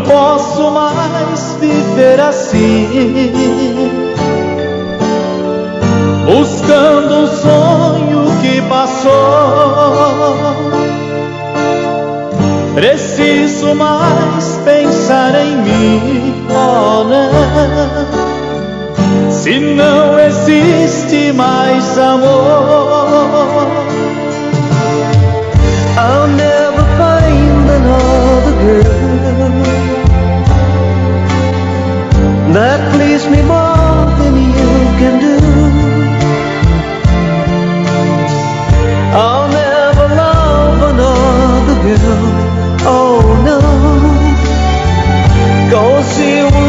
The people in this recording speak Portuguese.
posso mais viver assim, buscando um sonho que passou. Preciso mais pensar em mim, oh não, se não existe mais amor. I'll never find another girl that please me more than you can do. I'll never love another girl, oh no, 'cause you